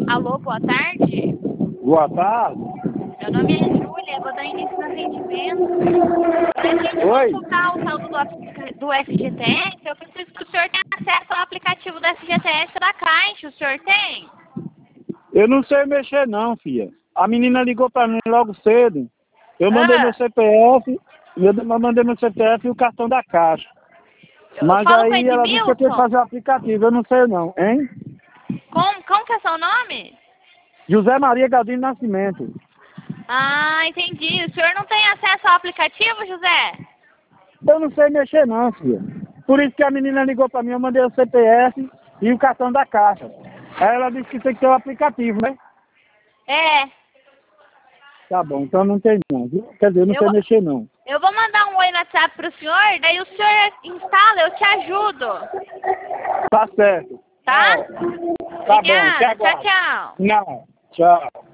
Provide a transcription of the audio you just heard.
Alô, boa tarde. Boa tarde. Meu nome é Júlia, vou dar início no atendimento. Para a gente Oi. consultar o saldo do FGTS, eu preciso que o senhor tenha acesso ao aplicativo do FGTS da Caixa. O senhor tem? Eu não sei mexer não, filha. A menina ligou pra mim logo cedo. Eu mandei meu CPF, e o cartão da Caixa. Eu Mas falo com aí ela disse que eu tinha que Edmilson. fazer o aplicativo, eu não sei não, hein? Como que é seu nome? José Maria Galdino Nascimento. Ah, entendi. O senhor não tem acesso ao aplicativo, José? Eu não sei mexer não, filha. Por isso que a menina ligou pra mim, eu mandei o CPF e o cartão da Caixa. Aí ela disse que tem que ter o aplicativo, né? É. Tá bom, então não tem não, viu? Quer dizer, eu não Eu, sei mexer não. eu vou mandar um oi no WhatsApp pro senhor, daí o senhor instala, eu te ajudo. Tá certo. Tá? Tá bom, te Obrigada. Tchau, aguardo. tchau. Não, tchau.